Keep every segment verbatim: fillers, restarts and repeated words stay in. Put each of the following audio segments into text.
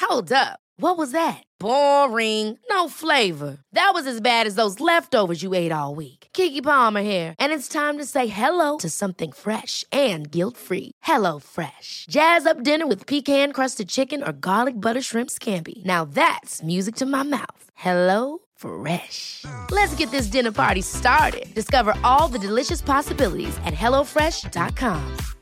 Hold up. What was that? Boring. No flavor. That was as bad as those leftovers you ate all week. Keke Palmer here, and it's time to say hello to something fresh and guilt-free. Hello Fresh. Jazz up dinner with pecan-crusted chicken or garlic butter shrimp scampi. Now that's music to my mouth. Hello Fresh. Let's get this dinner party started. Discover all the delicious possibilities at hello fresh dot com.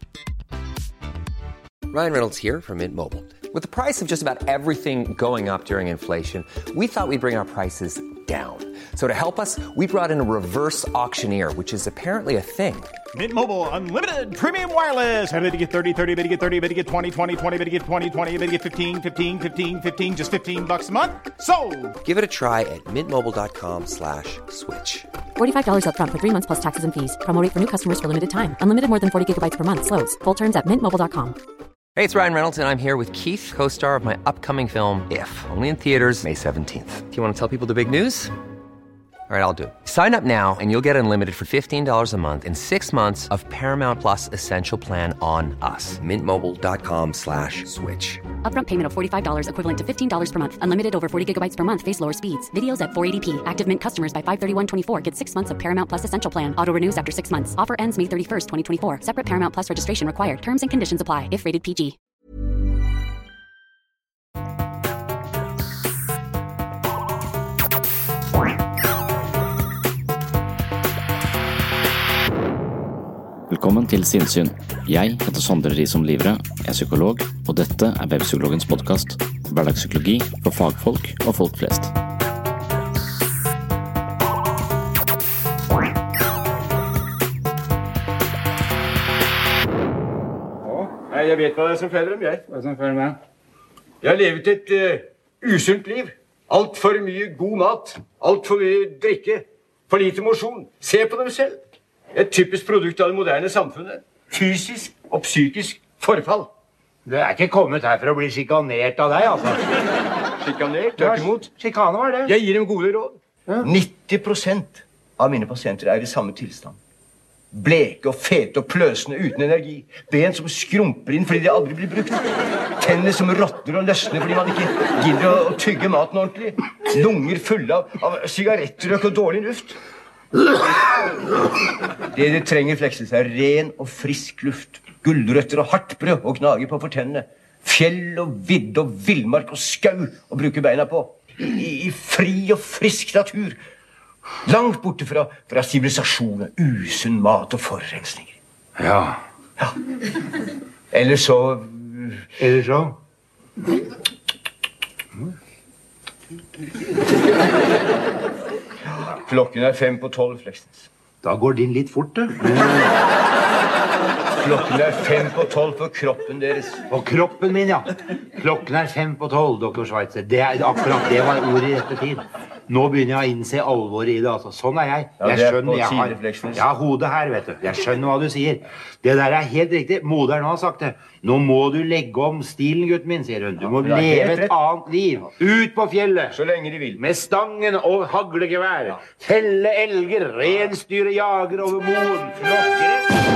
Ryan Reynolds here from Mint Mobile. With the price of just about everything going up during inflation, we thought we'd bring our prices down. So to help us, we brought in a reverse auctioneer, which is apparently a thing. Mint Mobile Unlimited Premium Wireless. How to get thirty, thirty, bit to get thirty, bit to get twenty, twenty, twenty, bit to get twenty, twenty, bit to get fifteen, fifteen, fifteen, fifteen, just fifteen bucks a month? Sold! Give it a try at mintmobile.com slash switch. forty-five dollars up front for three months plus taxes and fees. Promo rate for new customers for limited time. Unlimited more than forty gigabytes per month. Slows full terms at mint mobile dot com. Hey, it's Ryan Reynolds, and I'm here with Keith, co-star of my upcoming film, If, only in theaters May seventeenth. Do you want to tell people the big news? All right, I'll do it. Sign up now and you'll get unlimited for fifteen dollars a month and six months of Paramount Plus Essential Plan on us. Mintmobile.com slash switch. Upfront payment of forty-five dollars equivalent to fifteen dollars per month. Unlimited over forty gigabytes per month. Face lower speeds. Videos at four eighty p. Active Mint customers by five thirty-one twenty-four get six months of Paramount Plus Essential Plan. Auto renews after six months. Offer ends May thirty-first, twenty twenty-four. Separate Paramount Plus registration required. Terms and conditions apply if rated P G. Velkommen til Sinnsyn. Jeg heter Sondre Risom Livre, er psykolog, og dette er Webpsykologens podcast. Hverdagspsykologi for fagfolk og folk flest. Nei, jeg vet hva det er som feiler dem, jeg. Hva som feiler meg? Jeg har levet et uh, usunt liv. Alt for mye god mat. Alt for mye drikke. For lite motion. Se på dem selv. Et typisk produkt av det moderne samfunnet. Fysisk og psykisk forfall. Du er ikke kommet her for å bli sjikanert av deg, altså. Sjikanert? Takk imot. Sjikane var det. Jeg gir dem gode råd. Ja. nitti prosent av mine pasienter er i samme tilstand. Bleke og fete og pløsende uten energi. Ben som skrumper inn fordi de aldri blir brukt. Tenner som råtner og løsner fordi man ikke gidder å, å tygge maten ordentlig. Lunger fulle av, av sigarettrøk og dårlig luft. Det de trenger flekses er ren og frisk luft. Gulrøtter og hardt brød og gnage på fortennene. Fjell og vidde og villmark og skau å bruke beina på. I, i fri og frisk natur. Langt borte fra, fra sivilisasjonen, usunn mat og forurensninger. Ja. Ja. Eller så... Eller så? Klokken er fem på tolv, Fleksnes. Da går din litt fort, du. Klokken er fem på tolv for kroppen deres. For kroppen min, ja. Klokken er fem på tolv, doktor Schweitzer. Det er akkurat det var ordet i rette tid. Nå begynner jeg å innse alvoret i det, altså. Sånn er jeg. Ja, jeg skjønner, jeg har, jeg har hodet her, vet du. Jeg skjønner hva du sier. Det der er helt riktig. Moderen har sagt det. Nå må du legge om stilen, gutten min, sier hun. Du må ja, leve et annet liv. Ut på fjellet. Så lenge de vil. Med stangen og haglegevær. Ja. Felle elger, renstyre jager over moren. Flokkere.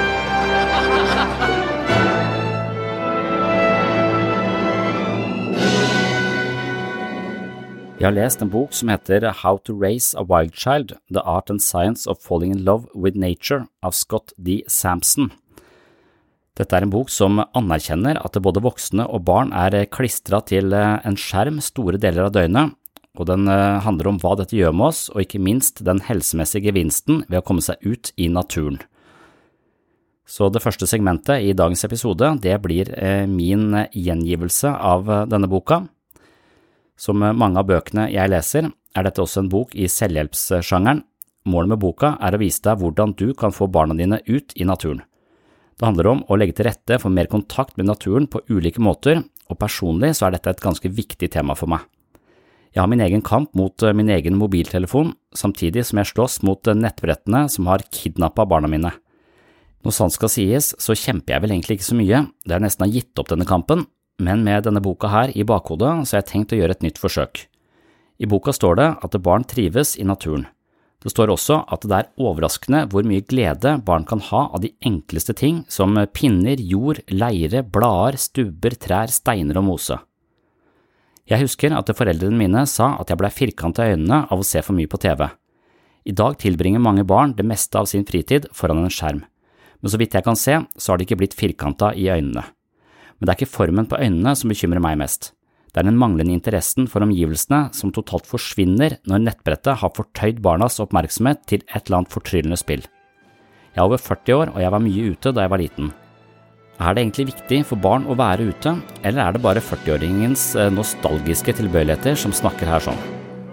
Jeg har lest en bok som heter How to Raise a Wild Child, The Art and Science of Falling in Love with Nature av Scott D. Sampson. Dette er en bok som anerkjenner at både voksne og barn er klistret til en skjerm store deler av døgnet, og den handler om hva dette gjør med oss, og ikke minst den helsemessige gevinsten ved å komme seg ut i naturen. Så det første segmentet i dagens episode, det blir min gjengivelse av denne boka. Som mange av bøkene jeg leser, er dette også en bok i selvhjelpssjangeren. Målet med boka er å vise deg hvordan du kan få barna dine ut i naturen. Det handler om å legge til rette for mer kontakt med naturen på ulike måter, og personlig så er dette et ganske viktig tema for meg. Jeg har min egen kamp mot min egen mobiltelefon, samtidig som jeg slåss mot nettbrettene som har kidnappet barna mine. Når sant skal sies, så kjemper jeg vel egentlig ikke så mye, det er nesten har gitt opp denne kampen, men med denne boka her i bakhodet så har jeg tenkt å gjøre et nytt forsøk. I boka står det at barn trives i naturen. Det står også at det er overraskende hvor mye glede barn kan ha av de enkleste ting som pinner, jord, leire, blader, stubber, trær, steiner og mose. Jeg husker at foreldrene mine sa at jeg ble firkantet i øynene av å se for mye på T V. I dag tilbringer mange barn det meste av sin fritid foran en skjerm, men så vidt jeg kan se, så har de ikke blitt firkantet i øynene. Men det er ikke formen på øynene som bekymrer meg mest. Det er den manglende interessen for omgivelsene som totalt forsvinner når nettbrettet har fortøyd barnas oppmerksomhet til et eller annet fortryllende spill. Jeg er over førti år, og jeg var mye ute da jeg var liten. Er det egentlig viktig for barn å være ute, eller er det bare førti-åringens nostalgiske tilbøyeligheter som snakker her sånn?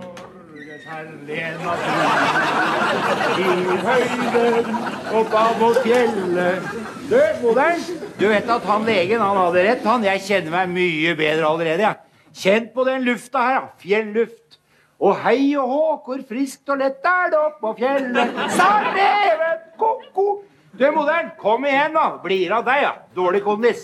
I høyden, oppa mot fjellet. Du, moderen, du vet at han legen, han hadde rett, han. Jeg kjenner meg mye bedre allerede, jeg. Kjent på den lufta her, fjelluft. Og hei og hå, hvor friskt og lett er det opp på fjellet. Sa revet, koko. Du, moderen, kom igjen da. Blir av deg, ja. Dårlig kondis.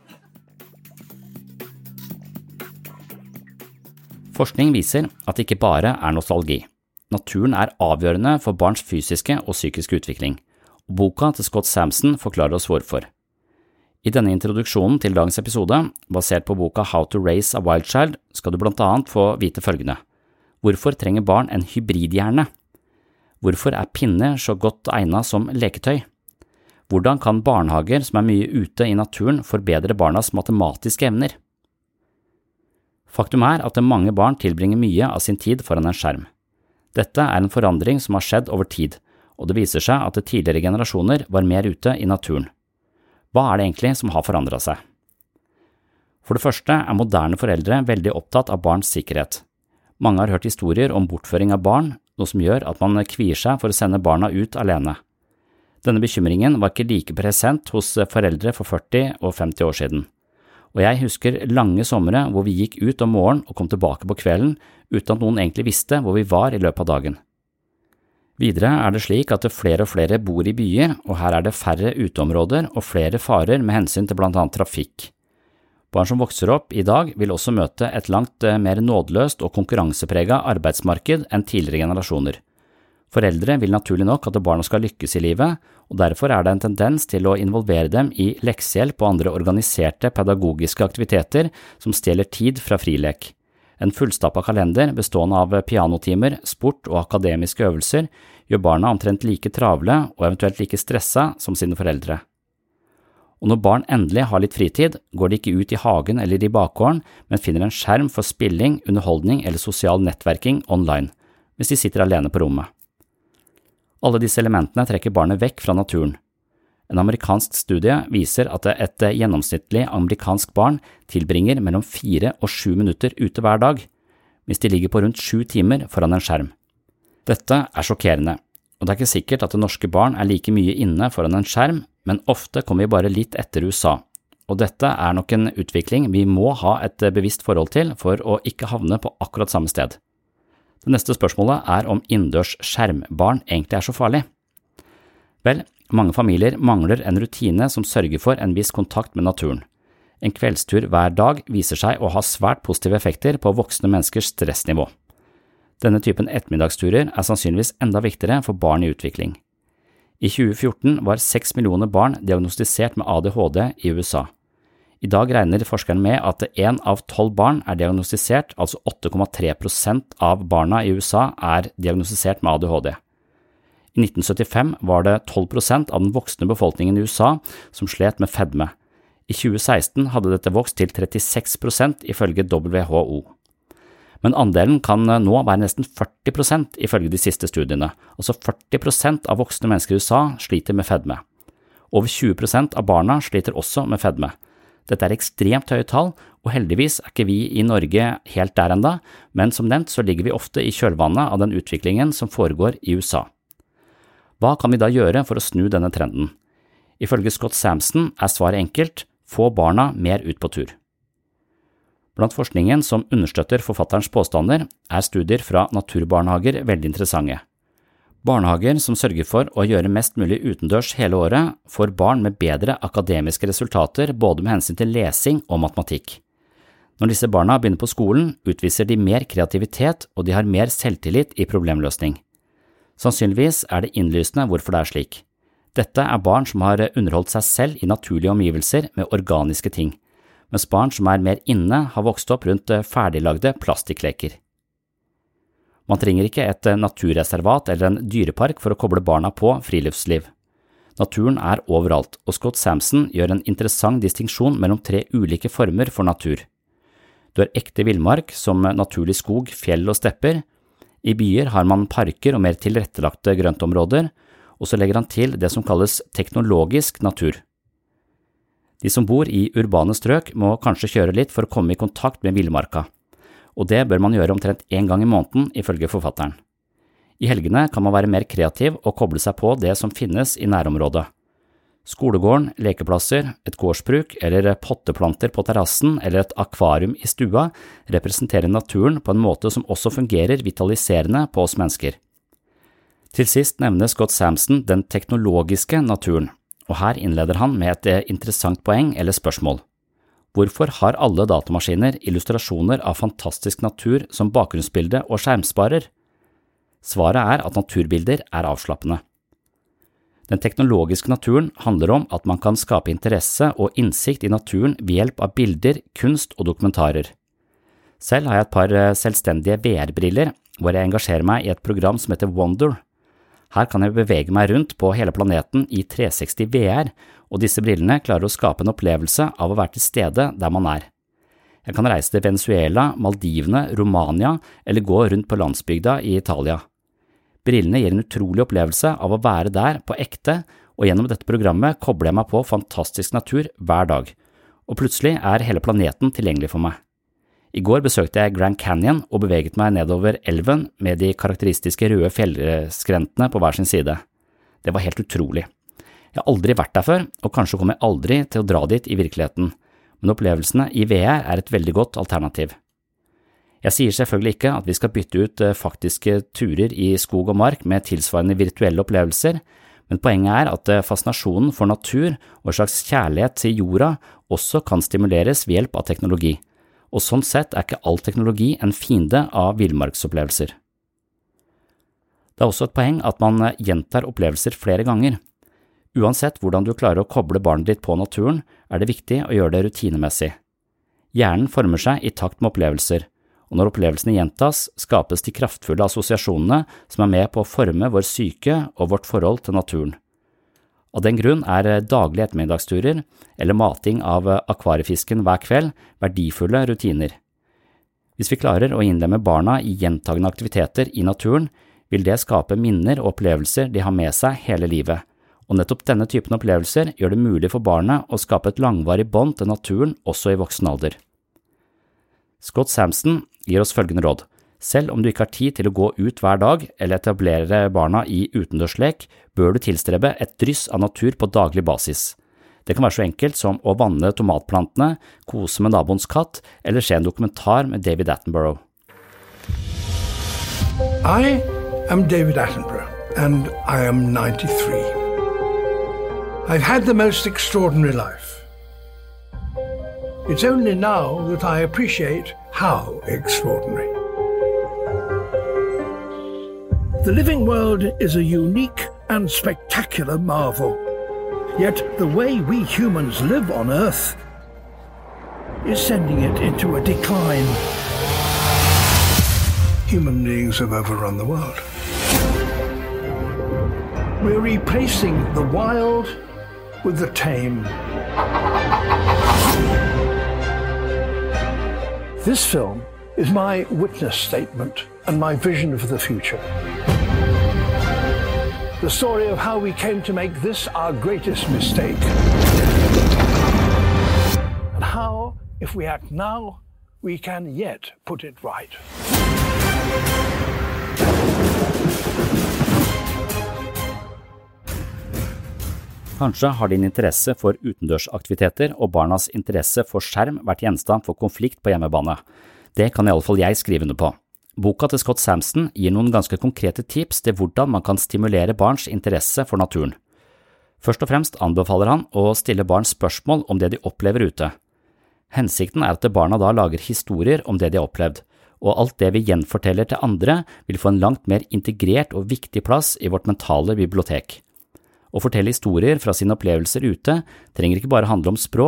Forskning viser at det ikke bare er nostalgi. Naturen er avgjørende for barns fysiske og psykiske utvikling, og boka til Scott Sampson forklarer oss hvorfor. I denne introduksjonen til dagens episode, basert på boka How to Raise a Wild Child, skal du blant annet få vite følgende. Hvorfor trenger barn en hybridhjerne? Hvorfor er pinner så godt egnet som leketøy? Hvordan kan barnehager som er mye ute i naturen forbedre barnas matematiske evner? Faktum er at mange barn tilbringer mye av sin tid foran en skjerm. Dette er en forandring som har skjedd over tid, og det viser seg at tidligere generasjoner var mer ute i naturen. Hva er det egentlig som har forandret seg? For det første er moderne foreldre veldig opptatt av barns sikkerhet. Mange har hørt historier om bortføring av barn, noe som gjør at man kvier seg for å sende barna ut alene. Denne bekymringen var ikke like present hos foreldre for førti og femti år siden, og jeg husker lange somre hvor vi gikk ut om morgenen og kom tilbake på kvelden uten at noen egentlig visste hvor vi var i løpet av dagen. Videre er det slik at flere og flere bor i byer, og her er det færre uteområder og flere farer med hensyn til blant annet trafikk. Barn som vokser opp i dag vil også møte et langt mer nådeløst og konkurransepreget arbeidsmarked enn tidligere generasjoner. Foreldre vil naturlig nok at barna skal lykkes i livet, og derfor er det en tendens til å involvere dem i leksehjelp og andre organiserte pedagogiske aktiviteter som stjeler tid fra frilek. En fullstappet kalender bestående av pianotimer, sport og akademiske øvelser gjør barna omtrent like travle og eventuelt like stresset som sine foreldre. Og når barn endelig har litt fritid, går de ikke ut i hagen eller i bakgården, men finner en skjerm for spilling, underholdning eller sosial nettverking online, hvis de sitter alene på rommet. Alle disse elementene trekker barnet vekk fra naturen. En amerikansk studie viser at et gjennomsnittlig amerikansk barn tilbringer mellom fire og sju minutter ute hver dag, hvis de ligger på rundt sju timer foran en skjerm. Dette er sjokkerende, og det er ikke sikkert at norske barn er like mye inne foran en skjerm, men ofte kommer vi bare litt etter U S A, og dette er nok en utvikling vi må ha et bevisst forhold til for å ikke havne på akkurat samme sted. Det neste spørsmålet er om innendørs skjermbarn egentlig er så farlig. Vel, mange familier mangler en rutine som sørger for en viss kontakt med naturen. En kveldstur hver dag viser seg å ha svært positive effekter på voksne menneskers stressnivå. Denne typen ettermiddagsturer er sannsynligvis enda viktigere for barn i utvikling. I tjue fjorten var seks millioner barn diagnostisert med A D H D i U S A. I dag regner forskerne med at en av tolv barn er diagnostisert, altså åtte komma tre prosent av barna i U S A er diagnostisert med A D H D. I nitten syttifem var det tolv prosent av den voksne befolkningen i U S A som slet med fedme. I tjue seksten hadde dette vokst til trettiseks prosent ifølge W H O. Men andelen kan nå være nesten førti prosent ifølge de siste studiene, altså førti prosent av voksne mennesker i U S A sliter med fedme. Over tjue prosent av barna sliter også med fedme. Dette er ekstremt høye tall, og heldigvis er ikke vi i Norge helt der enda, men som nevnt så ligger vi ofte i kjølvannet av den utviklingen som foregår i U S A. Hva kan vi da gjøre for å snu denne trenden? Ifølge Scott Sampson er svaret enkelt, få barna mer ut på tur. Blant forskningen som understøtter forfatterens påstander er studier fra naturbarnehager veldig interessante. Barnehager som sørger for å gjøre mest mulig utendørs hele året, får barn med bedre akademiske resultater både med hensyn til lesing og matematikk. Når disse barna begynner på skolen, utviser de mer kreativitet og de har mer selvtillit i problemløsning. Sannsynligvis er det innlysende hvorfor det er slik. Dette er barn som har underholdt seg selv i naturlige omgivelser med organiske ting. mens barn som er mer inne har vokst opp rundt ferdiglagde plastikkleker. Man trenger ikke et naturreservat eller en dyrepark for å koble barna på friluftsliv. Naturen er overalt, og Scott Sampson gjør en interessant distinksjon mellom tre ulike former for natur. Du har ekte villmark, som naturlig skog, fjell og stepper. I byer har man parker og mer tilrettelagte grøntområder, og så legger han til det som kalles teknologisk natur. De som bor i urbane strøk må kanskje kjøre litt for å komme i kontakt med villmarka, og det bør man gjøre omtrent en gang i måneden ifølge forfatteren. I helgene kan man være mer kreativ og koble seg på det som finnes i nærområdet. Skolegården, lekeplasser, et gårdsbruk eller potteplanter på terrassen eller et akvarium i stua representerer naturen på en måte som også fungerer vitaliserende på oss mennesker. Til sist nevner Scott Sampson den teknologiske naturen, og her innleder han med et interessant poeng eller spørsmål. Hvorfor har alle datamaskiner illustrasjoner av fantastisk natur som bakgrunnsbilde og skjermsparer? Svaret er at naturbilder er avslappende. Den teknologiske naturen handler om at man kan skape interesse og innsikt i naturen ved hjelp av bilder, kunst og dokumentarer. Selv har jeg et par selvstendige V R-briller, hvor jeg engasjerer meg i et program som heter Wonder. Her kan jeg bevege meg rundt på hele planeten i tre seksti V R, og disse brillene klarer å skape en opplevelse av å være til stede der man er. Jeg kan reise til Venezuela, Maldivene, Romania eller gå rundt på landsbygda i Italia. Brillene gir en utrolig opplevelse av å være der på ekte, og gjennom dette programmet kobler jeg meg på fantastisk natur hver dag, og plutselig er hele planeten tilgjengelig for meg. I går besøkte jeg Grand Canyon og beveget meg nedover elven med de karakteristiske røde fjellskrentene på hver sin side. Det var helt utrolig. Jeg har aldri vært der før, og kanskje kommer jeg aldri til å dra dit i virkeligheten, men opplevelsene i V R er et veldig godt alternativ. Jeg sier selvfølgelig ikke at vi skal bytte ut faktiske turer i skog og mark med tilsvarende virtuelle opplevelser, men poenget er at fascinasjonen for natur og en slags kjærlighet til jorda også kan stimuleres ved hjelp av teknologi, og sånn sett er ikke all teknologi en fiende av villmarksopplevelser. Det er også et poeng at man gjentar opplevelser flere ganger. Uansett hvordan du klarer å koble barnet ditt på naturen, er det viktig å gjøre det rutinemessig. Hjernen former seg i takt med opplevelser, og når opplevelsene gjentas, skapes de kraftfulle assosiasjonene som er med på å forme vår psyke og vårt forhold til naturen. Av den grunn er daglige ettermiddagsturer eller mating av akvariefisken hver kveld verdifulle rutiner. Hvis vi klarer å innlemme barna i gjentagende aktiviteter i naturen, vil det skape minner og opplevelser de har med seg hele livet, og nettopp denne typen opplevelser gjør det mulig for barnet å skape et langvarig bånd til naturen også i voksen alder. Scott Sampson gir oss følgende råd. Selv om du ikke har tid til å gå ut hver dag eller etablere barna i utendørslek, bør du tilstrebe et dryss av natur på daglig basis. Det kan være så enkelt som å vanne tomatplantene, kose med naboens katt eller se en dokumentar med David Attenborough. I am David Attenborough and I am ninety-three. I've had the most extraordinary life. It's only now that I appreciate how extraordinary. The living world is a unique and spectacular marvel. Yet the way we humans live on Earth is sending it into a decline. Human beings have overrun the world. We're replacing the wild with the tame. This film is my witness statement and my vision for the future. The story of how we came to make this our greatest mistake. And how, if we act now, we can yet put it right. Kanskje har din interesse for utendørsaktiviteter og barnas interesse for skjerm vært gjenstand for konflikt på hjemmebane. Det kan i alle fall jeg skrive under på. Boka til Scott Sampson gir noen ganske konkrete tips til hvordan man kan stimulere barns interesse for naturen. Først og fremst anbefaler han å stille barn spørsmål om det de opplever ute. Hensikten er at barna da lager historier om det de har opplevd, og alt det vi gjenforteller til andre vil få en langt mer integrert og viktig plass i vårt mentale bibliotek. Å fortelle historier fra sine opplevelser ute trenger ikke bare handle om språk,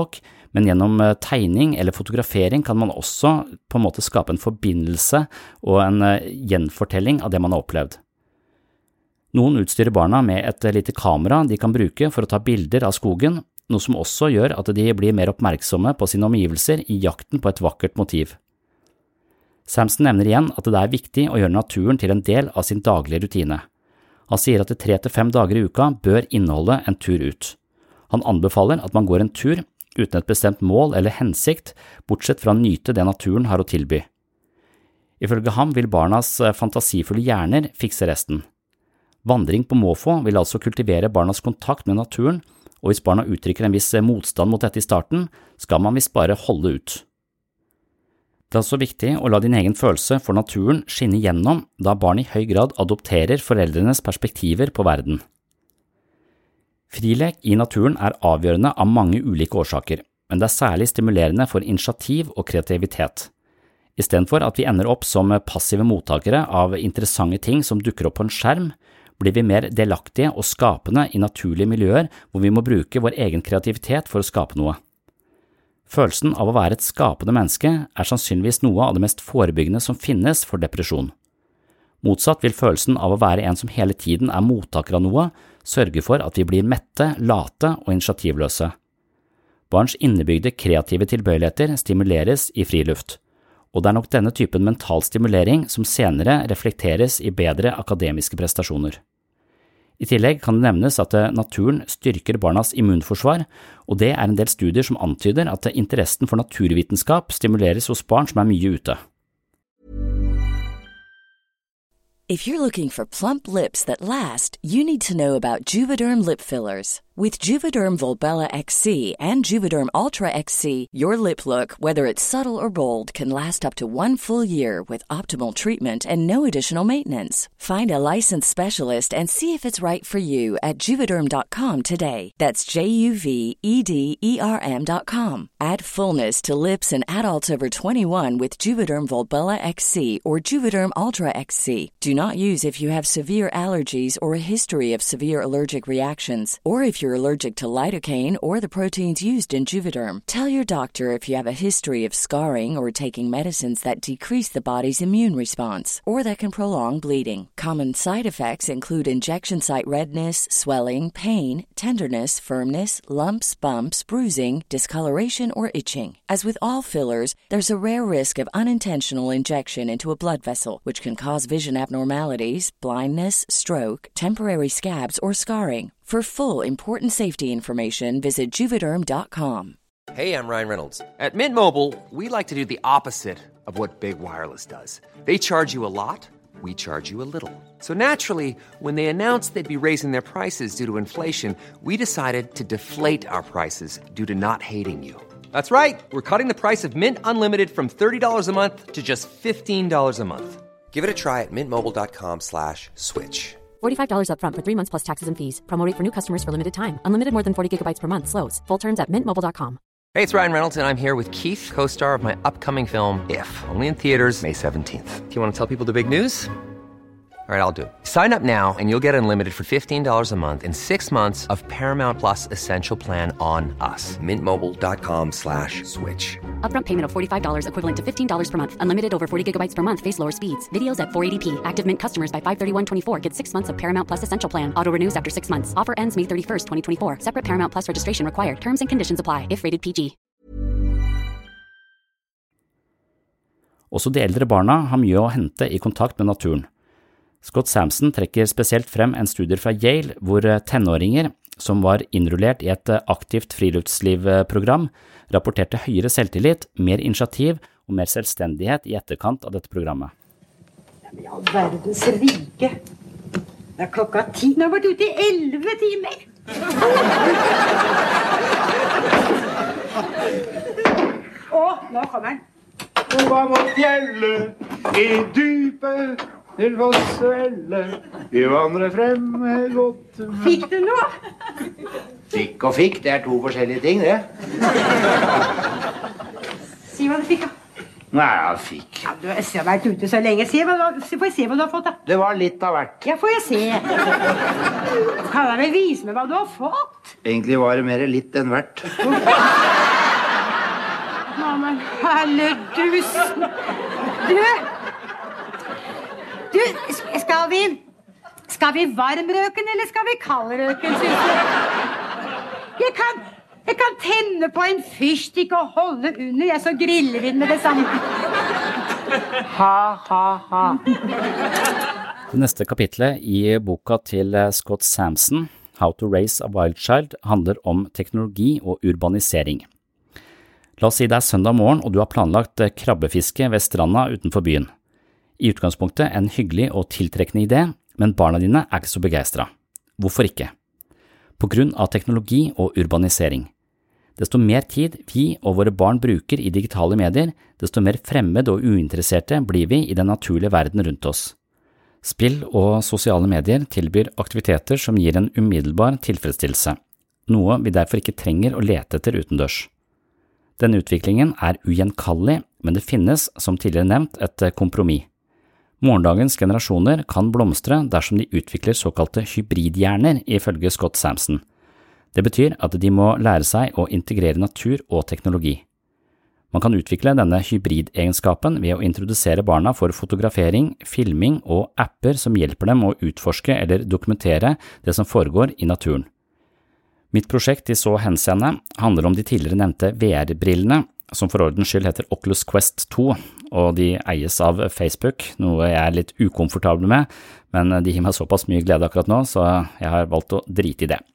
Men gjennom tegning eller fotografering kan man også på en måte skape en forbindelse og en gjenfortelling av det man har opplevd. Noen utstyrer barna med et lite kamera de kan bruke for å ta bilder av skogen, noe som også gjør at de blir mer oppmerksomme på sine omgivelser i jakten på et vakkert motiv. Sampson nevner igjen at det er viktig å gjøre naturen til en del av sin daglige rutine. Han sier at tre til fem dager i uka bør inneholde en tur ut. Han anbefaler at man går en tur uten et bestemt mål eller hensikt, bortsett fra å nyte det naturen har å tilby. Ifølge ham vil barnas fantasifulle hjerner fikse resten. Vandring på måfå vil altså kultivere barnas kontakt med naturen, og hvis barna uttrykker en viss motstand mot dette i starten, skal man visst bare holde ut. Det er også viktig å la din egen følelse for naturen skinne gjennom, da barn i høy grad adopterer foreldrenes perspektiver på verden. Frilek i naturen er avgjørende av mange ulike årsaker, men det er særlig stimulerende for initiativ og kreativitet. I stedet for at vi ender opp som passive mottakere av interessante ting som dukker opp på en skjerm, blir vi mer delaktige og skapende i naturlige miljøer hvor vi må bruke vår egen kreativitet for å skape noe. Følelsen av å være et skapende menneske er sannsynligvis noe av det mest forebyggende som finnes for depresjon. Motsatt vil følelsen av å være en som hele tiden er mottaker av noe, sørge for at vi blir mette, late og initiativløse. Barns innebygde kreative tilbøyeligheter stimuleres i friluft, og det er nok denne typen mental stimulering som senere reflekteres i bedre akademiske prestasjoner. I tillegg kan det nevnes at naturen styrker barnas immunforsvar, og det er en del studier som antyder at interessen for naturvitenskap stimuleres hos barn som er mye ute. If you're looking for plump lips that last, you need to know about Juvederm lip fillers. With Juvederm Volbella X C and Juvederm Ultra X C, your lip look, whether it's subtle or bold, can last up to one full year with optimal treatment and no additional maintenance. Find a licensed specialist and see if it's right for you at Juvederm dot com today. That's J U V E D E R M dot com. Add fullness to lips in adults over twenty-one with Juvederm Volbella X C or Juvederm Ultra X C. Do not use if you have severe allergies or a history of severe allergic reactions, or if you're allergic to lidocaine or the proteins used in Juvederm. Tell your doctor if you have a history of scarring or taking medicines that decrease the body's immune response or that can prolong bleeding. Common side effects include injection site redness, swelling, pain, tenderness, firmness, lumps, bumps, bruising, discoloration, or itching. As with all fillers, there's a rare risk of unintentional injection into a blood vessel, which can cause vision abnormalities, blindness, stroke, temporary scabs, or scarring. For full, important safety information, visit Juvederm dot com. Hey, I'm Ryan Reynolds. At Mint Mobile, we like to do the opposite of what Big Wireless does. They charge you a lot, we charge you a little. So naturally, when they announced they'd be raising their prices due to inflation, we decided to deflate our prices due to not hating you. That's right. We're cutting the price of Mint Unlimited from thirty dollars a month to just fifteen dollars a month. Give it a try at mintmobile.com slash switch. forty-five dollars up front for three months plus taxes and fees. Promo rate for new customers for limited time. Unlimited more than forty gigabytes per month slows. Full terms at mint mobile dot com. Hey, it's Ryan Reynolds, and I'm here with Keith, co-star of my upcoming film, If, only in theaters May seventeenth. Do you want to tell people the big news? All right, I'll do it. Sign up now and you'll get unlimited for fifteen dollars a month and six months of Paramount Plus Essential Plan on us. Mintmobile.com slash switch. Upfront payment of forty-five dollars equivalent to fifteen dollars per month. Unlimited over forty gigabytes per month. Face lower speeds. Videos at four eighty p. Active Mint customers by five thirty-one twenty-four get six months of Paramount Plus Essential Plan. Auto renews after six months. Offer ends May thirty-first, twenty twenty-four. Separate Paramount Plus registration required. Terms and conditions apply if rated P G. Også de eldre barna har mye å hente i kontakt med naturen. Scott Sampson trekker spesielt frem en studie fra Yale hvor tenåringer som var innrullert i et aktivt friluftslivprogram rapporterte høyere selvtillit, mer initiativ og mer selvstendighet i etterkant av dette programmet. Men i all verdens rike. Det er klokka ti. Nå har vært ute i elleve timer. Å, nå kommer den. Oba mot fjellet, i dypet, til Fossvelle, vi vandrer frem med godt humør. Fikk du noe? Fikk og fikk, det er to forskjellige ting, det. Si hva du fikk, da. Nei, jeg fikk. Ja, du har vært ute så lenge. Se hva, får jeg se hva du har fått, da? Det var litt av hvert. Ja, får jeg se. Kan jeg vel vise meg hva du har fått? Egentlig var det mer litt enn hvert. men herledusen. Du, du, skal vi, skal vi varm røken, eller skal vi kald røken, synes du? Jeg kan, jeg kan tenne på en fyrstikk og holde under, jeg, så griller vi den med det samme. Ha, ha, ha. Det neste kapitlet i boka til Scott Sampson, How to Raise a Wild Child, handler om teknologi og urbanisering. La oss si det er søndag morgen og du har planlagt krabbefiske ved stranda utenfor byen. I utgangspunktet en hyggelig og tiltrekkende idé, men barna dine er ikke så begeistret. Hvorfor ikke? På grunn av teknologi og urbanisering. Desto mer tid vi og våre barn bruker i digitale medier, desto mer fremmed og uinteresserte blir vi i den naturlige verden rundt oss. Spill og sosiale medier tilbyr aktiviteter som gir en umiddelbar tilfredsstillelse, noe vi derfor ikke trenger å lete etter utendørs. Denne utviklingen er ugjenkallelig, men det finnes, som tidligere nevnt, et kompromiss. Morgendagens generasjoner kan blomstre dersom de utvikler såkalte hybridhjerner, ifølge Scott Sampson. Det betyr at de må lære seg å integrere natur og teknologi. Man kan utvikle denne hybridegenskapen ved å introdusere barna for fotografering, filming og apper som hjelper dem å utforske eller dokumentere det som foregår i naturen. Mitt prosjekt i så henseende handler om de tidligere nevnte V R-brillene, som for ordens skyld heter Oculus Quest to, og de eies av Facebook, noe jeg er litt ukomfortabel med, men de gir meg såpass mye glede akkurat nå, så jeg har valgt å drite i det.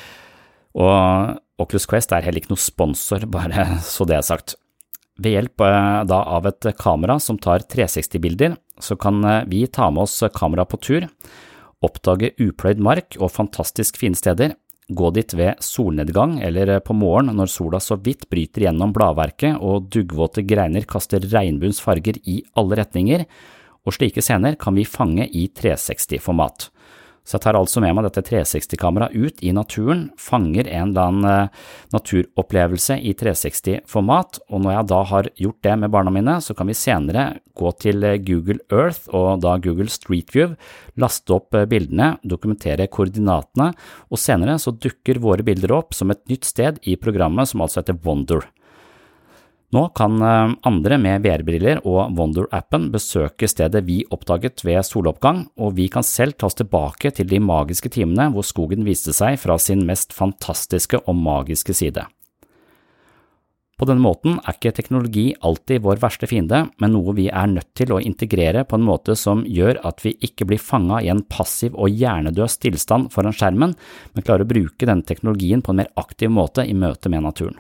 Og Oculus Quest er heller ikke noe sponsor, bare så det er sagt. Ved hjelp da av et kamera som tar tre seksti-bilder, så kan vi ta med oss kamera på tur, oppdage upløyd mark og fantastisk fine steder, gå dit ved solnedgang eller på morgen når sola så vidt bryter gjennom bladverket og duggvåte greiner kaster regnbuens farger i alle retninger, og slike scener kan vi fange i tre seksti-format. Så jeg tar altså med meg dette tre seksti-kamera ut i naturen, fanger en eller annen naturopplevelse i tre seksti-format, og når jeg da har gjort det med barna mine, så kan vi senere gå til Google Earth og da Google Street View, laste opp bildene, dokumentere koordinatene, og senere så dukker våre bilder opp som et nytt sted i programmet som altså heter Wonder. Nå kan andre med V R-briller og Wonder-appen besøke stedet vi oppdaget ved soloppgang, og vi kan selv ta oss tilbake til de magiske timene hvor skogen viste seg fra sin mest fantastiske og magiske side. På denne måten er ikke teknologi alltid vår verste fiende, men noe vi er nødt til å integrere på en måte som gjør at vi ikke blir fanget i en passiv og hjernedød stillstand foran skjermen, men klarer å bruke denne teknologien på en mer aktiv måte i møte med naturen.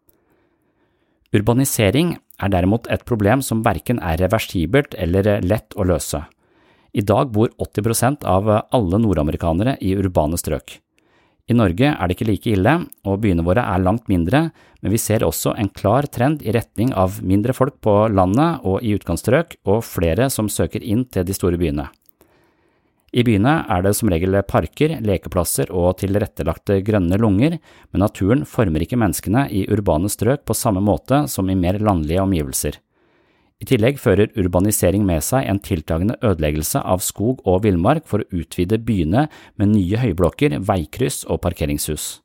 Urbanisering er derimot et problem som hverken er reversibelt eller lett å løse. I dag bor åtti prosent av alle nordamerikanere i urbane strøk. I Norge er det ikke like ille, og byene våre er langt mindre, men vi ser også en klar trend i retning av mindre folk på landet og i utkantstrøk, og flere som søker inn til de store byene. I byene er det som regel parker, lekeplasser og tilrettelagte grønne lunger, men naturen former ikke menneskene i urbane strøk på samme måte som i mer landlige omgivelser. I tillegg fører urbanisering med seg en tiltagende ødeleggelse av skog og villmark for å utvide byene med nye høyblokker, veikryss og parkeringshus.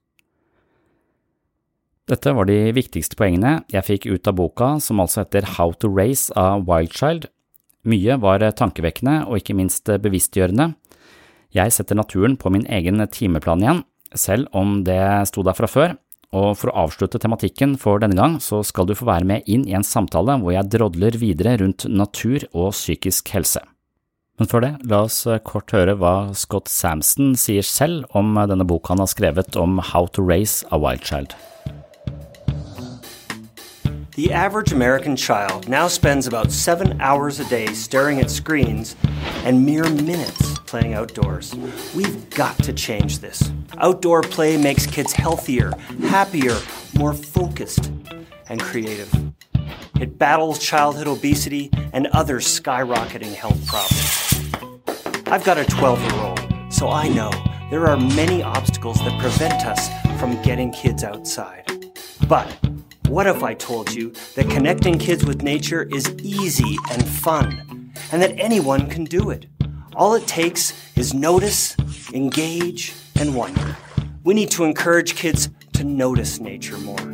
Dette var de viktigste poengene jeg fikk ut av boka, som altså heter How to Raise a Wild Child. Mye var tankevekkende og ikke minst bevisstgjørende. Jeg setter naturen på min egen timeplan igjen, selv om det sto der fra før, og for å avslutte tematikken for denne gang, så skal du få være med inn i en samtale hvor jeg drodler videre rundt natur og psykisk helse. Men før det, la oss kort høre hva Scott Sampson sier selv om denne boka han har skrevet om How to Raise a Wild Child. The average American child now spends about seven hours a day staring at screens and mere minutes playing outdoors. We've got to change this. Outdoor play makes kids healthier, happier, more focused, and creative. It battles childhood obesity and other skyrocketing health problems. I've got a twelve-year-old, so I know there are many obstacles that prevent us from getting kids outside. But what if I told you that connecting kids with nature is easy and fun, and that anyone can do it? All it takes is notice, engage, and wonder. We need to encourage kids to notice nature more.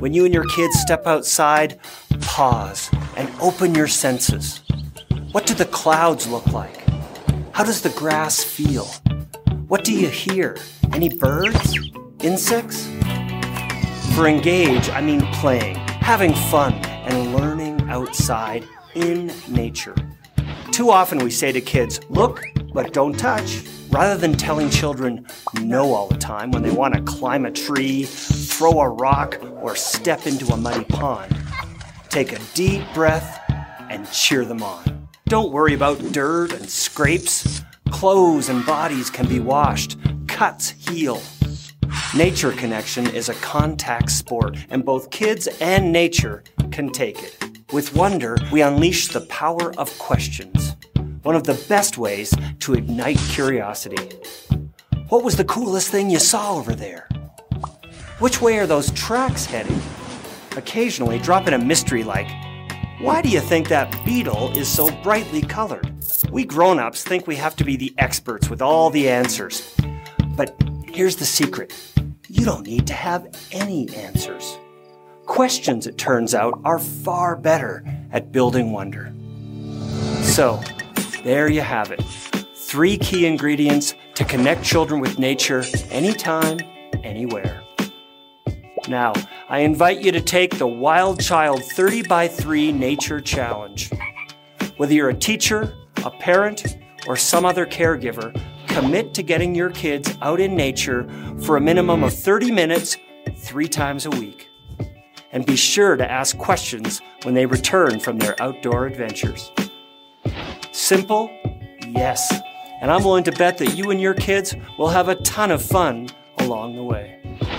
When you and your kids step outside, pause and open your senses. What do the clouds look like? How does the grass feel? What do you hear? Any birds? Insects? For engage, I mean playing, having fun, and learning outside in nature. Too often we say to kids, look, but don't touch, rather than telling children no all the time when they want to climb a tree, throw a rock, or step into a muddy pond. Take a deep breath and cheer them on. Don't worry about dirt and scrapes. Clothes and bodies can be washed. Cuts heal. Nature connection is a contact sport, and both kids and nature can take it. With wonder, we unleash the power of questions. One of the best ways to ignite curiosity. What was the coolest thing you saw over there? Which way are those tracks heading? Occasionally, drop in a mystery like, why do you think that beetle is so brightly colored? We grown-ups think we have to be the experts with all the answers. But here's the secret. You don't need to have any answers. Questions, it turns out, are far better at building wonder. So, there you have it. Three key ingredients to connect children with nature anytime, anywhere. Now, I invite you to take the Wild Child thirty by three Nature Challenge. Whether you're a teacher, a parent, or some other caregiver, commit to getting your kids out in nature for a minimum of thirty minutes, three times a week. And be sure to ask questions when they return from their outdoor adventures. Simple? Yes. And I'm willing to bet that you and your kids will have a ton of fun along the way.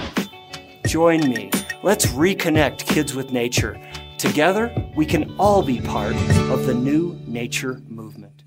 Join me. Let's reconnect kids with nature. Together, we can all be part of the new nature movement.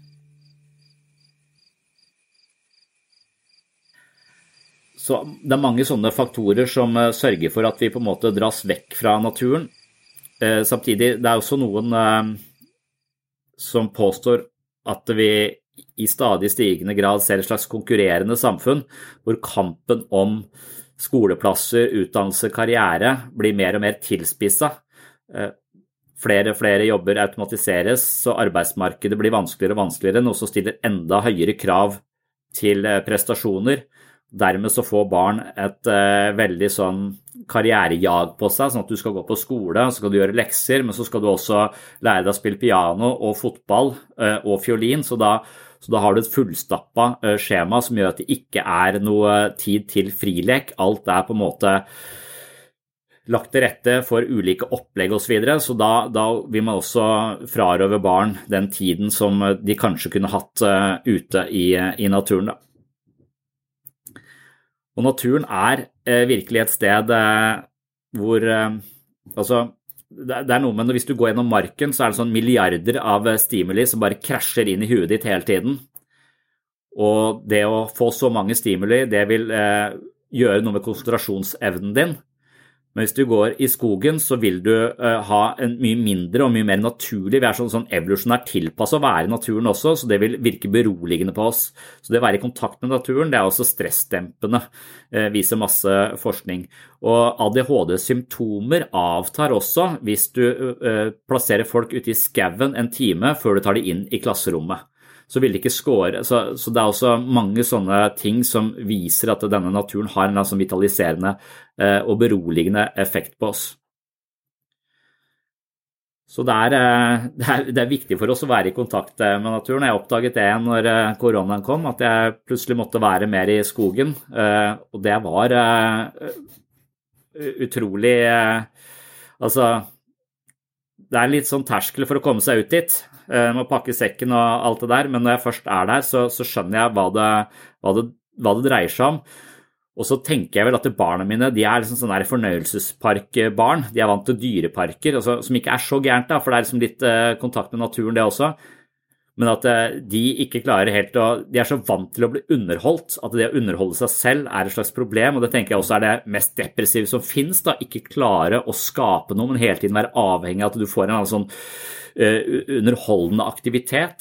Så det er mange sånne faktorer som uh, sørger for at vi på en måte dras vekk fra naturen. Uh, samtidig, det er også noen uh, som påstår at vi i stadig stigende grad ser et slags konkurrerende samfunn, hvor kampen om skoleplasser, utdannelse, karriere blir mer og mer tilspisset. Uh, flere og flere jobber automatiseres, så arbeidsmarkedet blir vanskeligere og vanskeligere, noe som stiller enda høyere krav til uh, prestasjoner. Dermed så får barn et uh, veldig sånn karrierejag på seg, sånn at du skal gå på skole, så skal du gjøre lekser, men så skal du også lære deg å spille piano og fotball uh, og fiolin, så da, så da har du et fullstappa uh, skjema som gjør at det ikke er noe tid til frilek. Alt er på en måte lagt til rette for ulike opplegg og så videre, så da, da vil man også frarøve barn den tiden som de kanskje kunne hatt uh, ute i, i naturen da. Og naturen er eh, virkelig et sted eh, hvor, eh, altså, det, det er noe med, hvis du går gjennom marken, så er det sånn milliarder av stimuli som bare krasjer inn i huet ditt hele tiden. Og det å få så mange stimuli, det vil eh, gjøre noe med konsentrasjonsevnen din. Men hvis du går i skogen, så vil du uh, ha en mye mindre og mye mer naturlig, vi er sånn, sånn evolusjonært tilpasset å være i naturen også, så det vil virke beroligende på oss. Så det å være i kontakt med naturen, det er også stressdempende, uh, viser masse forskning. Og A D H D-symptomer avtar også hvis du uh, plasserer folk ute i skauen en time før du tar de inn i klasserommet. Så vil det ikke skåre, så, så det er også mange sånne ting som viser at denne naturen har en sånn vitaliserende eh, og beroligende effekt på oss. Så det er, eh, det, er, det er viktig for oss å være i kontakt med naturen. Jeg oppdaget det når eh, koronaen kom, at jeg plutselig måtte være mer i skogen, eh, og det var eh, utrolig, eh, altså, det er litt sånn terskel for å komme seg ut dit. Jeg må pakke sekken og alt det der, men når jeg først er der, så, så skjønner jeg hva det, hva, det, hva det dreier seg om. Og så tenker jeg vel at barna mine, de er liksom sånne fornøyelsesparkbarn, de er vant til dyreparker, altså, som ikke er så gærent da, for det er liksom litt eh, kontakt med naturen det også, men at eh, de ikke klarer helt å, de er så vant til å bli underholdt, at det å underholde seg selv er et slags problem, og det tenker jeg også er det mest depressive som finnes da, ikke klare å skape noe, men hele tiden være avhengig av at du får en sånn uh, underholdende aktivitet.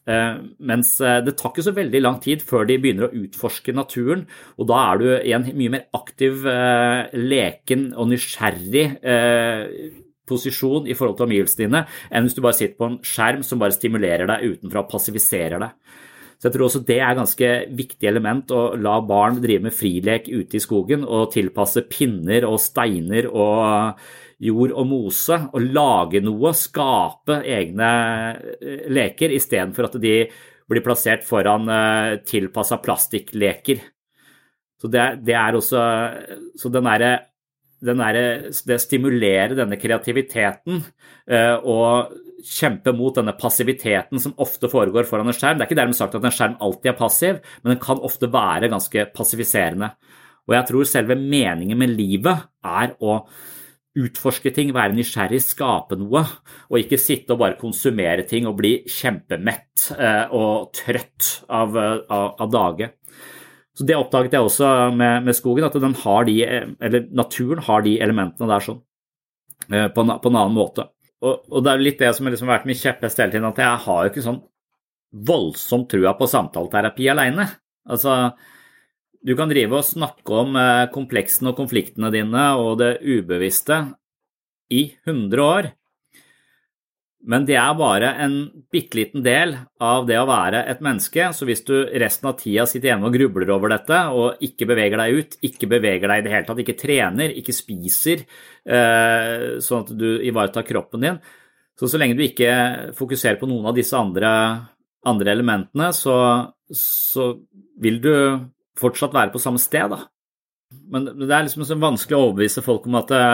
mens det tar ikke så veldig lang tid før de begynner å utforske naturen, og da er du i en mye mer aktiv, leken og nysgjerrig posisjon i forhold til omgivelsene dine, enn hvis du bare sitter på en skjerm som bare stimulerer deg utenfra og passiviserer deg. Så jeg tror også det er ganske viktig element å la barn drive med frilek ute i skogen og tilpasse pinner og steiner og jord og mose og lage noe, skape egne leker i stedet for at de blir plassert foran tilpasset plastikkleker. Så det, det er også, så den der, den der, det stimulerer denne kreativiteten og kjempe mot denne passiviteten som ofte foregår foran en skjerm. Det er ikke dermed sagt at en skjerm alltid er passiv, men den kan ofte være ganske passiviserende. Og jeg tror selve meningen med livet er å utforske ting, være nysgjerrig, skape noe, og ikke sitte og bare konsumere ting og bli kjempemett og trøtt av, av, av dage. Så det oppdaget jeg også med, med skogen, at den har de, eller naturen har de elementene der sånn, på en, på en annen måte. Og, og det er litt det som har liksom vært min kjepphest hele tiden, at jeg har jo ikke sånn voldsomt trua på samtaleterapi alene. Altså, du kan drive og snakke om kompleksene og konfliktene dine og det ubevisste i hundre år, men det er bare en bitteliten del av det å være et menneske, så hvis du resten av tida sitter hjemme og grubler over dette, og ikke beveger deg ut, ikke beveger deg i det hele tatt, ikke trener, ikke spiser, eh, sånn at du ivaretar kroppen din, så så lenge du ikke fokuserer på noen av disse andre, andre elementene, så, så vil du fortsatt være på samme sted, da. Men det er liksom så vanskelig å overbevise folk om at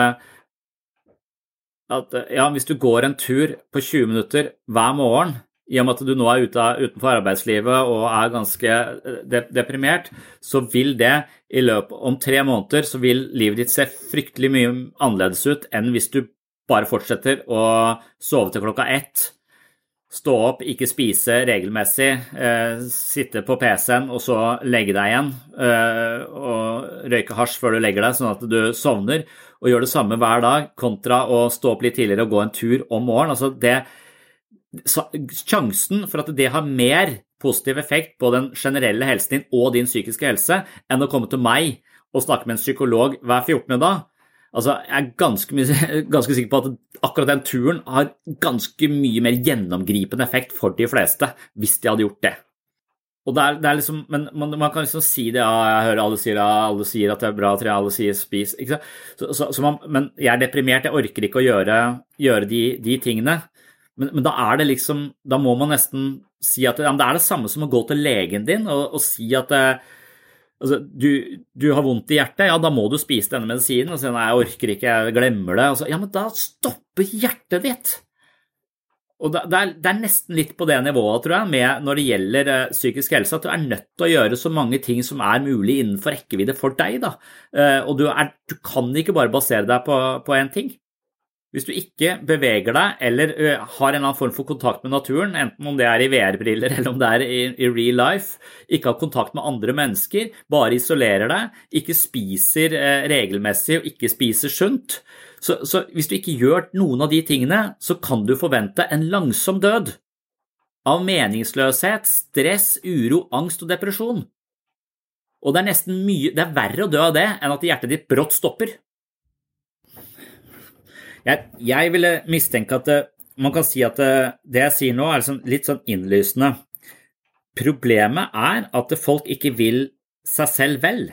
at ja, hvis du går en tur på tjue minutter hver morgen, i og med at du nå er ute, utenfor arbeidslivet og er ganske de, deprimert, så vil det i løpet om tre måneder, så vil livet ditt se fryktelig mye annerledes ut enn hvis du bare fortsetter å sove til klokka ett, stå opp, ikke spise regelmessig, eh, sitte på P C-en og så legge deg igjen, eh, og røyke hasj før du legger deg, sånn at du sovner, og gjør det samme hver dag, kontra å stå opp litt tidligere og gå en tur om morgenen. Altså det, sjansen for at det har mer positiv effekt på den generelle helsen din og din psykiske helse, enn å komme til meg og snakke med en psykolog hver fjortende dag, altså jeg er ganske, ganske sikker på at akkurat den turen har ganske mye mer gjennomgripende effekt for de fleste, hvis de hadde gjort det. Og det er, det er liksom, men man, man kan liksom si det, ja, jeg hører alle sier, ja, alle sier at det er bra, tre, alle sier spis, ikke sant? Så, så, så man, men jeg er deprimert, jeg orker ikke å gjøre, gjøre de, de tingene, men, men da er det liksom, da må man nesten si at ja, det er det samme som å gå til legen din og, og si at altså, du, du har vondt i hjertet, ja, da må du spise denne medisinen, og si, nei, jeg orker ikke, jeg glemmer det, og så, ja, men da stopper hjertet ditt. Og det er, det er nesten litt på det nivået, tror jeg, med når det gjelder uh, psykisk helse, at du er nødt til å gjøre så mange ting som er mulig innenfor rekkevidde for deg, da. Uh, og du, er, du kan ikke bare basere deg på, på en ting. Hvis du ikke beveger deg, eller uh, har en eller annen form for kontakt med naturen, enten om det er i V R-briller, eller om det er i, i real life, ikke har kontakt med andre mennesker, bare isolerer deg, ikke spiser uh, regelmessig og ikke spiser sunt, Så, så hvis du ikke gjør noen av de tingene, så kan du forvente en langsom død av meningsløshet, stress, uro, angst og depresjon. Og det er nesten mye, det er verre å dø av det enn at hjertet ditt brått stopper. Jeg, jeg ville mistenke at det, man kan si at det, det jeg sier nå er sånn, litt sånn innlysende. Problemet er at folk ikke vil seg selv vel.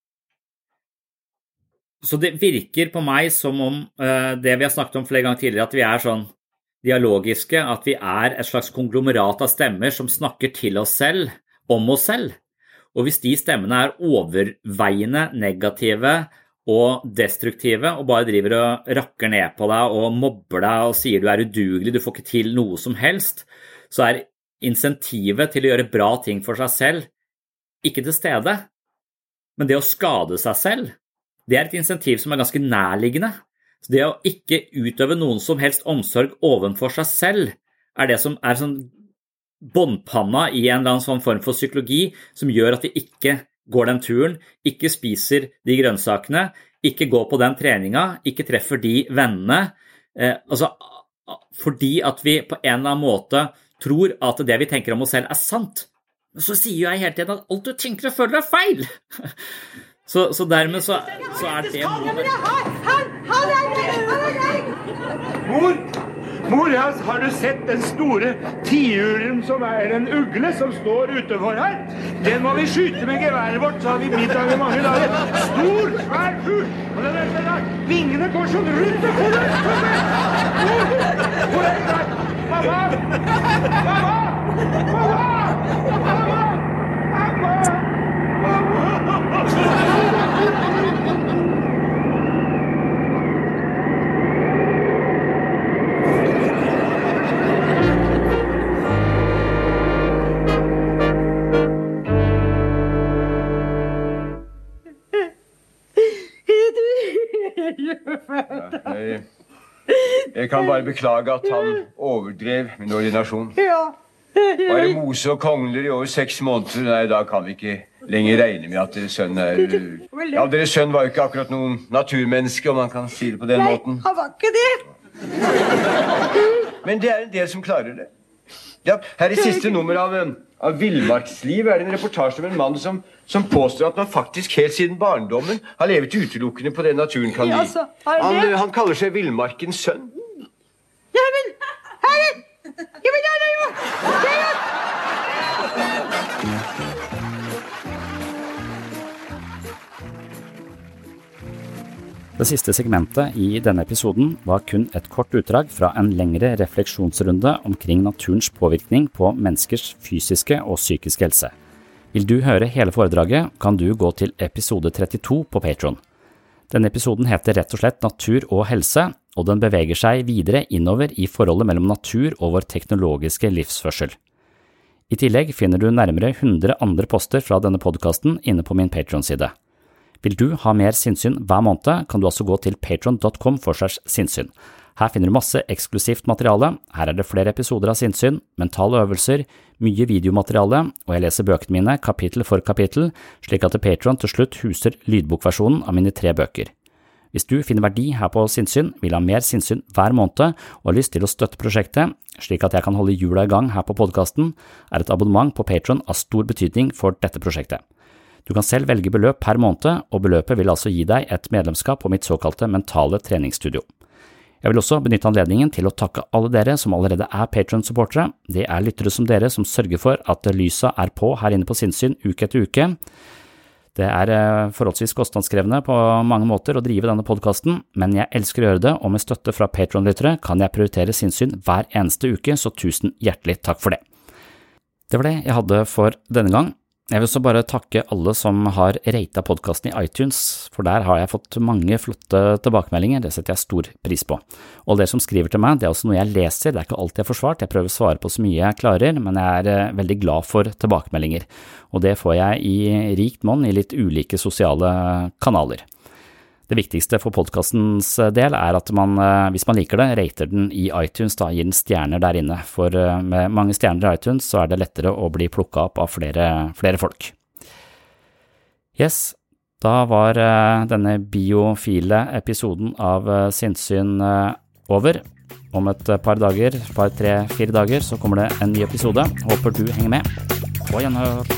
Så det virker på meg som om uh, det vi har snakket om flere ganger tidligere, at vi er sånn dialogiske, at vi er et slags konglomerat av stemmer som snakker til oss selv, om oss selv. Og hvis de stemmene er overveiende negative og destruktive, og bare driver og rakker ned på deg og mobber deg og sier du er udugelig, du får ikke til noe som helst, så er insentivet til å gjøre bra ting for seg selv ikke til stede. Men det å skade seg selv, det er et insentiv som er ganske nærliggende. Så det å ikke utøve noen som helst omsorg ovenfor seg selv, er det som er sånn båndpanna i en eller annen sånn form for psykologi, som gjør at vi ikke går den turen, ikke spiser de grønnsakene, ikke går på den treninga, ikke treffer de vennene. Eh, altså, fordi at vi på en eller annen måte tror at det vi tenker om oss selv er sant. Så sier jo jeg hele tiden at alt du tenker og føler er feil. Så, så dermed så, så er det målet. Han, han er meg, han er meg! Mor, mor, ja, har du sett den store tiuren som er en ugle som står utenfor her? Den må vi skyte med geværet vårt, så har vi middag i mange dager. Stor, svær fugl! Og den er der. Vingene går sånn rundt og får den. Mor, hvor er den der? Mamma! Mamma! Mamma! Mamma! Jeg, jeg kan bare beklage at han overdrev min ordinasjon. Ja. Bare mose og kongler i over seks måneder. Nei, da kan vi ikke lenger regne med at deres sønn er... Ja, deres sønn var jo ikke akkurat noen naturmenneske, om man kan si det på den Nei, måten. han var ikke det. Men det er en del som klarer det. Ja, her i siste nummer av, av Villmarksliv er det en reportasje om en mann som, som påstår at man faktisk helt siden barndommen har levet utelukkende på det naturen kan gi. Ja, altså, er det- han, han kaller seg Villmarkens sønn. Ja, men, herre! Ja, men, ja, det er jo... Det er jo... Det siste segmentet i denne episoden var kun et kort utdrag fra en lengre refleksjonsrunde omkring naturens påvirkning på menneskers fysiske og psykiske helse. Vil du høre hele foredraget, kan du gå til episode trettito på Patreon. Denne episoden heter rett og slett Natur og helse, og den beveger seg videre innover i forholdet mellom natur og vår teknologiske livsførsel. I tillegg finner du nærmere hundre andre poster fra denne podcasten inne på min Patreon-side. Vil du ha mer sinnssyn hver måned, kan du også gå til patreon punktum com for slash sinnssyn. Her finner du masse eksklusivt materiale, her er det flere episoder av sinnssyn, mentale øvelser, mye videomateriale, og jeg leser bøkene mine kapittel for kapittel, slik at Patreon til slutt huser lydbokversjonen av mine tre bøker. Hvis du finner verdi her på sinnssyn, vil ha mer sinnssyn hver måned og har lyst til å støtte prosjektet, slik at jeg kan holde hjula i gang her på podcasten, er et abonnement på Patreon av stor betydning for dette prosjektet. Du kan selv velge beløp per måned, og beløpet vil altså gi deg et medlemskap på mitt såkalte mentale treningsstudio. Jeg vil også benytte anledningen til å takke alle dere som allerede er Patreon-supportere. Det er lyttere som dere som sørger for at lyset er på her inne på sinnssyn uke etter uke. Det er forholdsvis kostnadskrevende på mange måter å drive denne podcasten, men jeg elsker å gjøre det, og med støtte fra Patreon-lyttere kan jeg prioritere sinnssyn hver eneste uke, så tusen hjertelig takk for det. Det var det jeg hadde for denne gang. Jeg vil også bare takke alle som har ratet podcasten i iTunes, for der har jeg fått mange flotte tilbakemeldinger, det setter jeg stor pris på. Og det som skriver til meg, det er også noe jeg leser, det er ikke alltid jeg får svart, jeg prøver å svare på så mye jeg klarer, men jeg er veldig glad for tilbakemeldinger. Og det får jeg i rikt monn i litt ulike sosiale kanaler. Det viktigste for podcastens del er at man, hvis man liker det, rater den i iTunes, da gir den stjerner der inne. For med mange stjerner i iTunes så er det lettere å bli plukket opp av flere, flere folk. Yes, da var denne biofile episoden av Sinnssyn over. Om et par dager, par, tre, fire dager, så kommer det en ny episode. Håper du henger med. På gjenhør!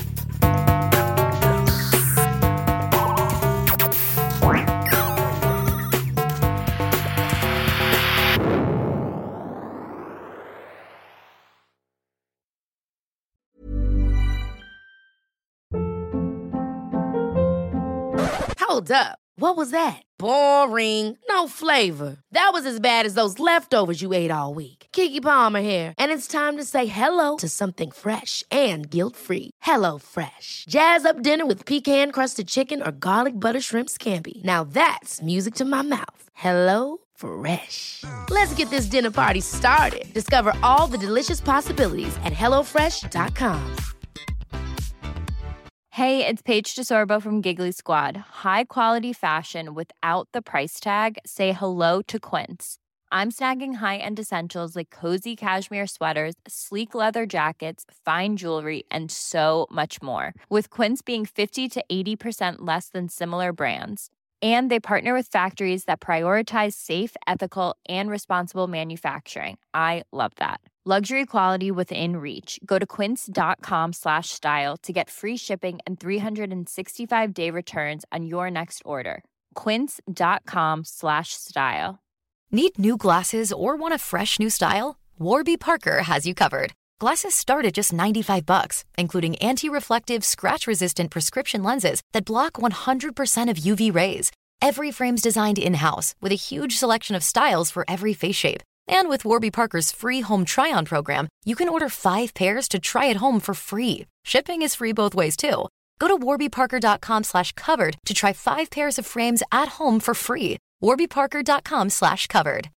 Hold up. What was that? Boring. No flavor. That was as bad as those leftovers you ate all week. Keke Palmer here, and it's time to say hello to something fresh and guilt-free. Hello Fresh. Jazz up dinner with pecan-crusted chicken or garlic butter shrimp scampi. Now that's music to my mouth. Hello Fresh. Let's get this dinner party started. Discover all the delicious possibilities at hello fresh dot com. Hey, it's Paige DeSorbo from Giggly Squad. High quality fashion without the price tag. Say hello to Quince. I'm snagging high-end essentials like cozy cashmere sweaters, sleek leather jackets, fine jewelry, and so much more. With Quince being fifty to eighty percent less than similar brands. And they partner with factories that prioritize safe, ethical, and responsible manufacturing. I love that. Luxury quality within reach. Go to quince.com slash style to get free shipping and three sixty-five day returns on your next order. Quince.com slash style. Need new glasses or want a fresh new style? Warby Parker has you covered. Glasses start at just ninety-five bucks, including anti-reflective, scratch-resistant prescription lenses that block one hundred percent of U V rays. Every frame's designed in-house with a huge selection of styles for every face shape. And with Warby Parker's free home try-on program, you can order five pairs to try at home for free. Shipping is free both ways, too. Go to warbyparker.com slash covered to try five pairs of frames at home for free. warbyparker.com slash covered.